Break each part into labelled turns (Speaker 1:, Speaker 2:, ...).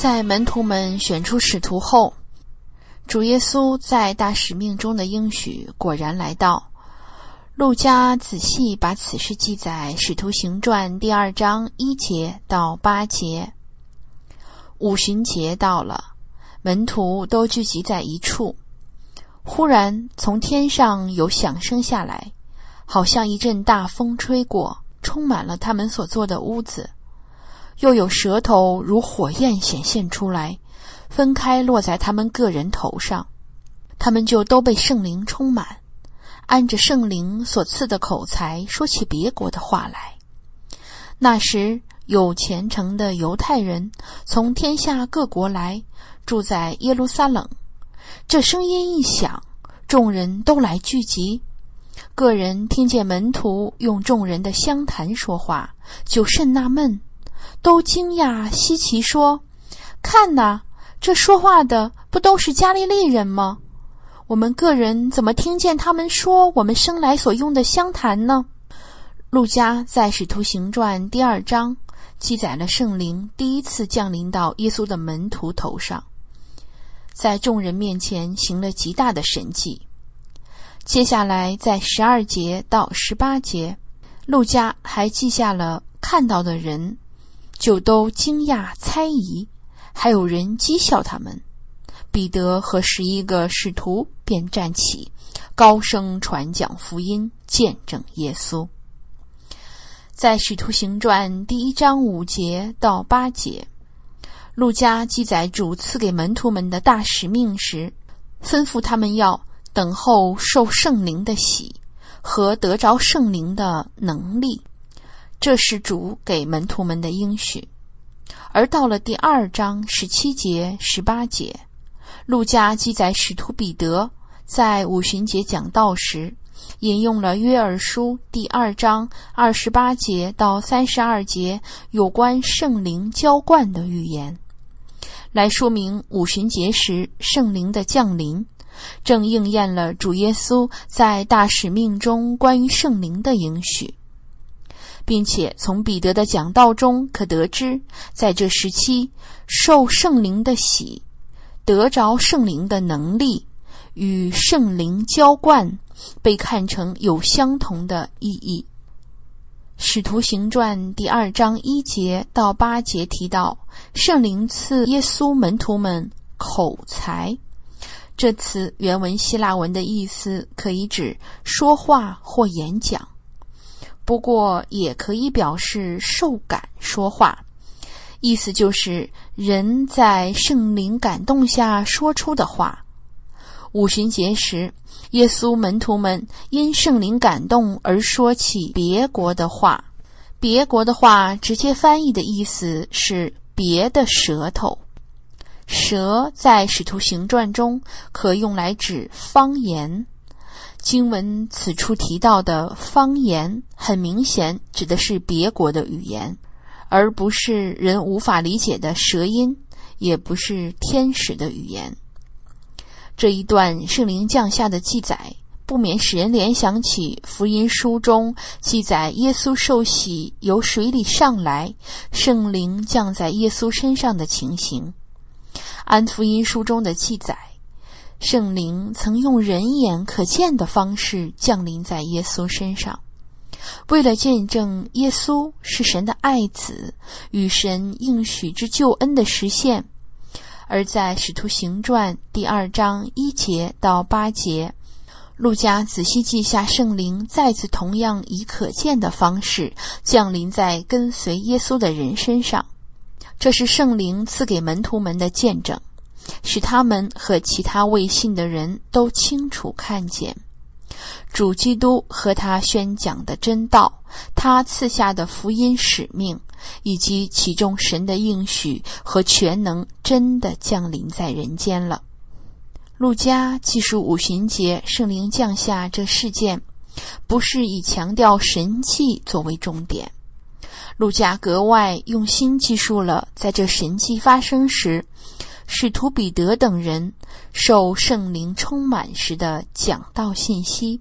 Speaker 1: 在门徒们选出使徒后，主耶稣在大使命中的应许果然来到。路加仔细把此事记在使徒行传第2章1节到8节。五旬节到了，门徒都聚集在一处。忽然从天上有响声下来，好像一阵大风吹过，充满了他们所坐的屋子。又有舌头如火焰显现出来，分开落在他们个人头上。他们就都被圣灵充满，按着圣灵所赐的口才说起别国的话来。那时有虔诚的犹太人从天下各国来，住在耶路撒冷。这声音一响，众人都来聚集。个人听见门徒用众人的乡谈说话，就甚纳闷，都惊讶稀奇说：看哪，这说话的不都是加利利人吗？我们个人怎么听见他们说我们生来所用的乡谈呢？路加在使徒行传第2章记载了圣灵第一次降临到耶稣的门徒头上，在众人面前行了极大的神迹。接下来在12节到18节，路加还记下了看到的人，就都惊讶猜疑，还有人讥笑他们。彼得和11个使徒便站起，高声传讲福音，见证耶稣。在使徒行传第1章5节到8节，路加记载主赐给门徒们的大使命时，吩咐他们要等候受圣灵的喜和得着圣灵的能力，这是主给门徒们的应许。而到了第2章17节18节，路加记载使徒彼得在五旬节讲道时，引用了约珥书第2章28节到32节有关圣灵浇灌的预言，来说明五旬节时圣灵的降临，正应验了主耶稣在大使命中关于圣灵的应许。并且从彼得的讲道中可得知，在这时期受圣灵的喜，得着圣灵的能力与圣灵浇灌被看成有相同的意义。使徒行传第2章1节到8节提到，圣灵赐耶稣门徒们口才，这词原文希腊文的意思可以指说话或演讲，不过也可以表示受感说话，意思就是人在圣灵感动下说出的话。五旬节时，耶稣门徒们因圣灵感动而说起别国的话。别国的话直接翻译的意思是别的舌头。舌在使徒行传中可用来指方言。经文此处提到的方言很明显指的是别国的语言，而不是人无法理解的舌音，也不是天使的语言。这一段圣灵降下的记载，不免使人联想起福音书中记载耶稣受洗由水里上来，圣灵降在耶稣身上的情形。按福音书中的记载，圣灵曾用人眼可见的方式降临在耶稣身上，为了见证耶稣是神的爱子与神应许之救恩的实现。而在使徒行传第2章1节到8节，路加仔细记下圣灵再次同样以可见的方式降临在跟随耶稣的人身上。这是圣灵赐给门徒们的见证，使他们和其他未信的人都清楚看见主基督和他宣讲的真道，他赐下的福音使命，以及其中神的应许和全能真的降临在人间了。路加记述五旬节圣灵降下这事件，不是以强调神迹作为重点。路加格外用心记述了在这神迹发生时，使徒彼得等人受圣灵充满时的讲道信息。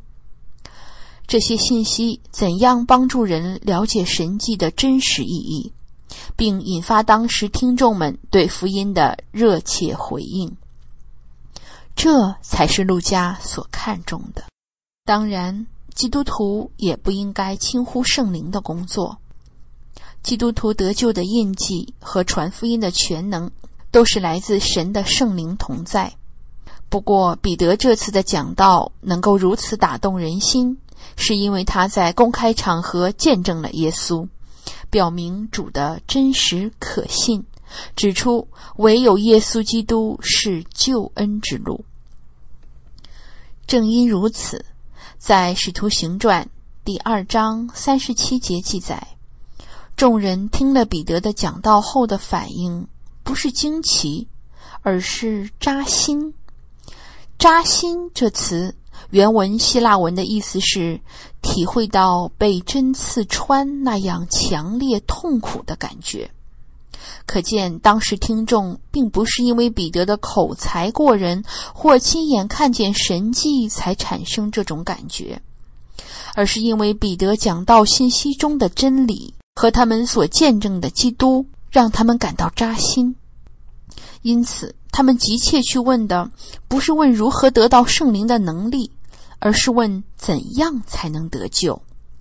Speaker 1: 这些信息怎样帮助人了解神迹的真实意义， 并引发当时听众们对福音的热切回应。这才是路加所看重的。当然，基督徒也不应该轻忽圣灵的工作。基督徒得救的印记和传福音的全能都是来自神的圣灵同在。不过彼得这次的讲道能够如此打动人心，是因为他在公开场合见证了耶稣，表明主的真实可信，指出唯有耶稣基督是救恩之路。正因如此，在使徒行传第2章37节记载，众人听了彼得的讲道后的反应不是惊奇，而是扎心。扎心这词原文希腊文的意思是体会到被针刺穿那样强烈痛苦的感觉。可见当时听众并不是因为彼得的口才过人或亲眼看见神迹才产生这种感觉，而是因为彼得讲道信息中的真理和他们所见证的基督让他们感到扎心。因此他们急切去问的不是问如何得到圣灵的能力，而是问怎样才能得救。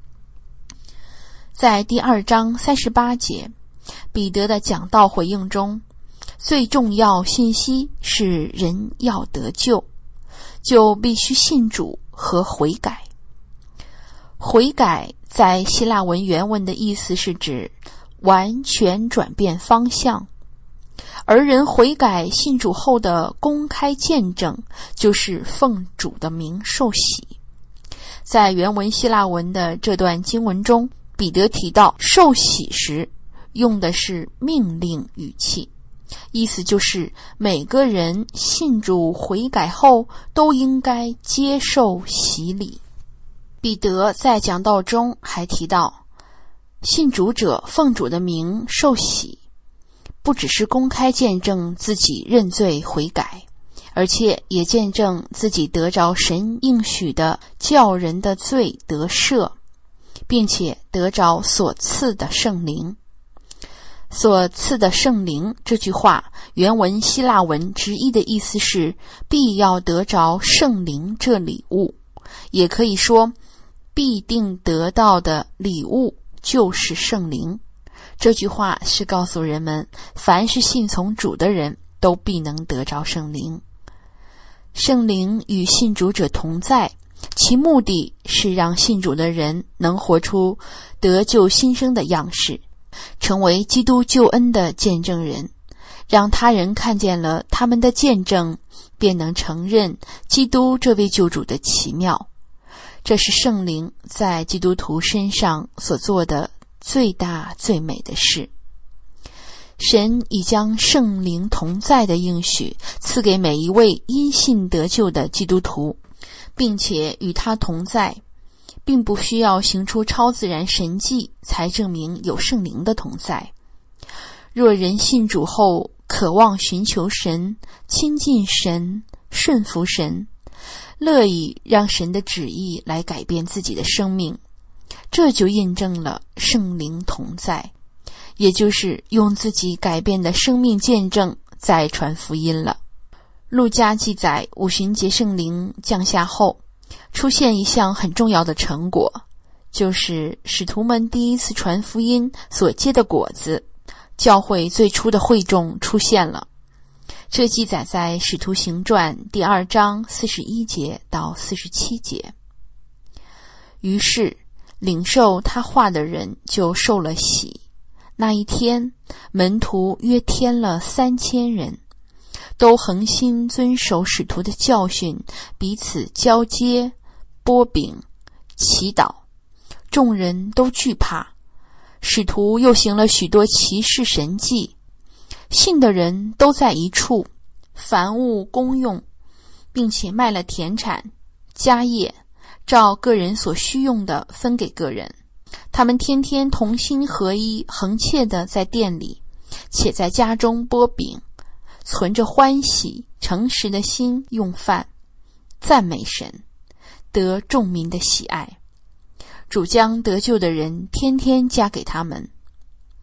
Speaker 1: 在第2章38节，彼得的讲道回应中，最重要信息是人要得救，就必须信主和悔改。悔改在希腊文原文的意思是指完全转变方向，而人悔改信主后的公开见证就是奉主的名受洗。在原文希腊文的这段经文中，彼得提到受洗时用的是命令语气，意思就是每个人信主悔改后都应该接受洗礼。彼得在讲道中还提到，信主者奉主的名受洗，不只是公开见证自己认罪悔改，而且也见证自己得着神应许的叫人的罪得赦，并且得着所赐的圣灵。所赐的圣灵这句话原文希腊文直译的意思是必要得着圣灵这礼物，也可以说必定得到的礼物就是圣灵。这句话是告诉人们，凡是信从主的人都必能得着圣灵。圣灵与信主者同在，其目的是让信主的人能活出得救新生的样式，成为基督救恩的见证人，让他人看见了他们的见证，便能承认基督这位救主的奇妙。这是圣灵在基督徒身上所做的最大最美的事。神已将圣灵同在的应许赐给每一位因信得救的基督徒，并且与他同在，并不需要行出超自然神迹才证明有圣灵的同在。若人信主后渴望寻求神、亲近神、顺服神，乐意让神的旨意来改变自己的生命，这就印证了圣灵同在，也就是用自己改变的生命见证再传福音了。路加记载五旬节圣灵降下后，出现一项很重要的成果，就是使徒们第一次传福音所结的果子，教会最初的会众出现了。这记载在使徒行传第2章41节到47节。于是领受他话的人就受了洗，那一天门徒约添了3000人，都恒心遵守使徒的教训，彼此交接、擘饼、祈祷。众人都惧怕，使徒又行了许多奇事神迹，信的人都在一处，凡物公用，并且卖了田产、家业，照个人所需用的分给个人。他们天天同心合一，恒切地在店里，且在家中擘饼，存着欢喜诚实的心用饭，赞美神，得众民的喜爱。主将得救的人天天加给他们。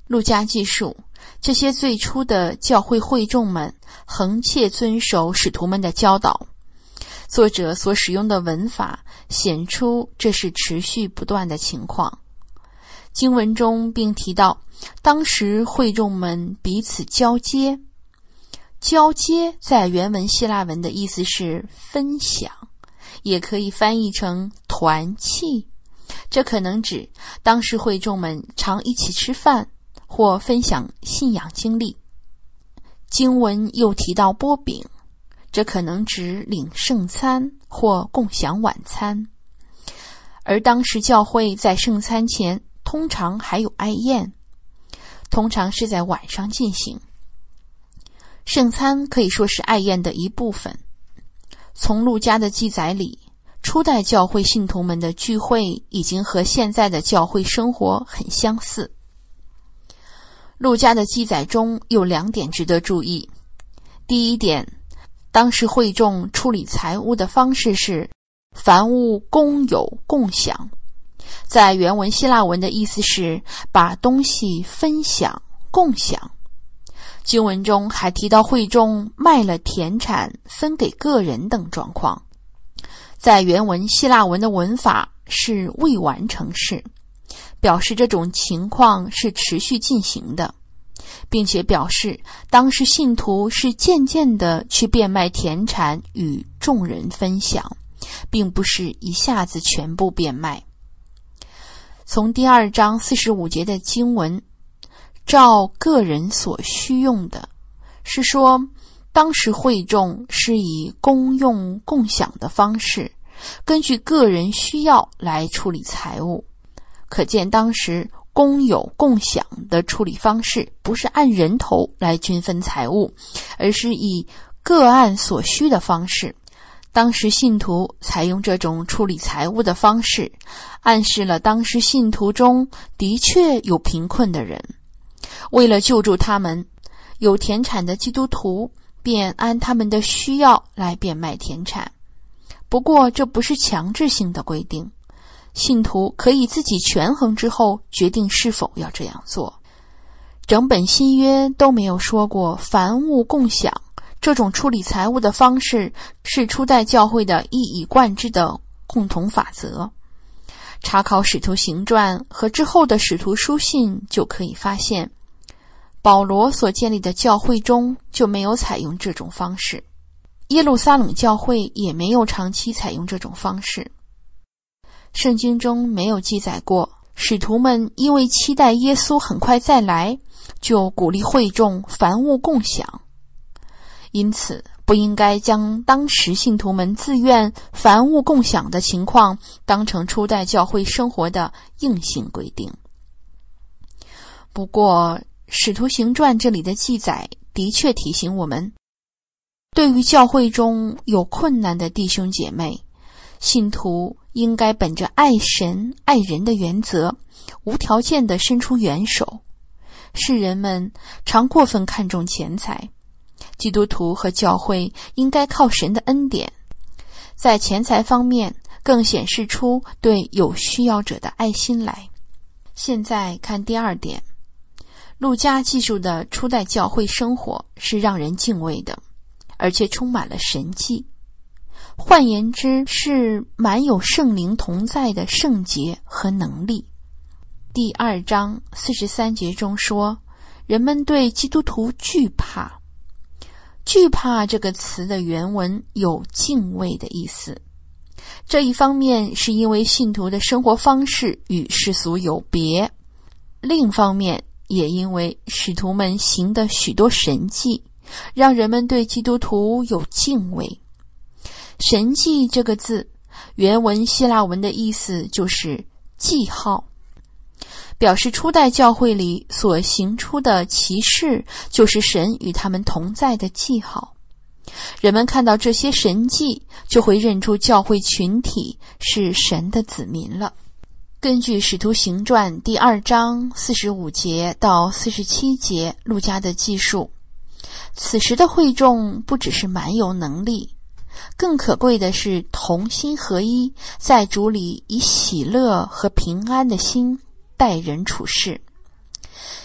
Speaker 1: 路加记述，这些最初的教会会众们恒切遵守使徒们的教导。作者所使用的文法显出这是持续不断的情况。经文中并提到，当时会众们彼此交接。交接在原文希腊文的意思是分享，也可以翻译成团契。这可能指当时会众们常一起吃饭或分享信仰经历。经文又提到擘饼，这可能指领圣餐或共享晚餐。而当时教会在圣餐前通常还有爱宴，通常是在晚上进行。圣餐可以说是爱宴的一部分。从路加的记载里，初代教会信徒们的聚会已经和现在的教会生活很相似。路加的记载中有2点值得注意。第一点，当时会众处理财物的方式是凡物公有共享，在原文希腊文的意思是把东西分享共享。经文中还提到会众卖了田产分给个人等状况。在原文希腊文的文法是未完成式，表示这种情况是持续进行的，并且表示当时信徒是渐渐地去变卖田产与众人分享，并不是一下子全部变卖。从第2章45节的经文，照个人所需用的，是说当时会众是以公用共享的方式，根据个人需要来处理财物。可见当时公有共享的处理方式不是按人头来均分财物，而是以个案所需的方式。当时信徒采用这种处理财物的方式，暗示了当时信徒中的确有贫困的人。为了救助他们，有田产的基督徒便按他们的需要来变卖田产。不过这不是强制性的规定，信徒可以自己权衡之后决定是否要这样做。整本新约都没有说过凡物共享这种处理财物的方式是初代教会的一以贯之的共同法则。查考使徒行传和之后的使徒书信就可以发现，保罗所建立的教会中就没有采用这种方式，耶路撒冷教会也没有长期采用这种方式。圣经中没有记载过使徒们因为期待耶稣很快再来，就鼓励会众凡物共享。因此不应该将当时信徒们自愿凡物共享的情况当成初代教会生活的硬性规定。不过使徒行传这里的记载的确提醒我们，对于教会中有困难的弟兄姐妹，信徒应该本着爱神爱人的原则，无条件地伸出援手。世人们常过分看重钱财，基督徒和教会应该靠神的恩典，在钱财方面更显示出对有需要者的爱心来。现在看第2点，路加记述的初代教会生活是让人敬畏的，而且充满了神迹。换言之，是满有圣灵同在的圣洁和能力。第2章43节中说，人们对基督徒惧怕。惧怕这个词的原文有敬畏的意思。这一方面是因为信徒的生活方式与世俗有别，另一方面也因为使徒们行的许多神迹，让人们对基督徒有敬畏。神迹这个字，原文希腊文的意思就是记号，表示初代教会里所行出的奇事就是神与他们同在的记号。人们看到这些神迹，就会认出教会群体是神的子民了。根据使徒行传第2章45节到47节路加的记述，此时的会众不只是蛮有能力，更可贵的是同心合一，在主里以喜乐和平安的心待人处事。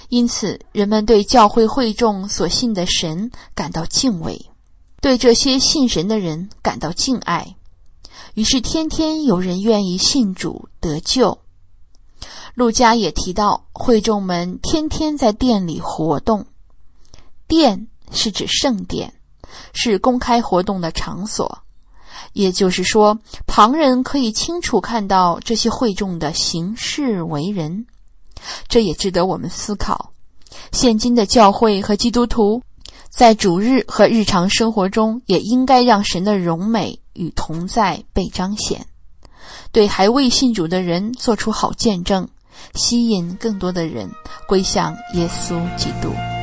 Speaker 1: 因此人们对教会会众所信的神感到敬畏，对这些信神的人感到敬爱，于是天天有人愿意信主得救。路加也提到，会众们天天在殿里活动。殿是指圣殿，是公开活动的场所，也就是说，旁人可以清楚看到这些会众的行事为人。这也值得我们思考，现今的教会和基督徒在主日和日常生活中也应该让神的荣美与同在被彰显，对还未信主的人做出好见证，吸引更多的人归向耶稣基督。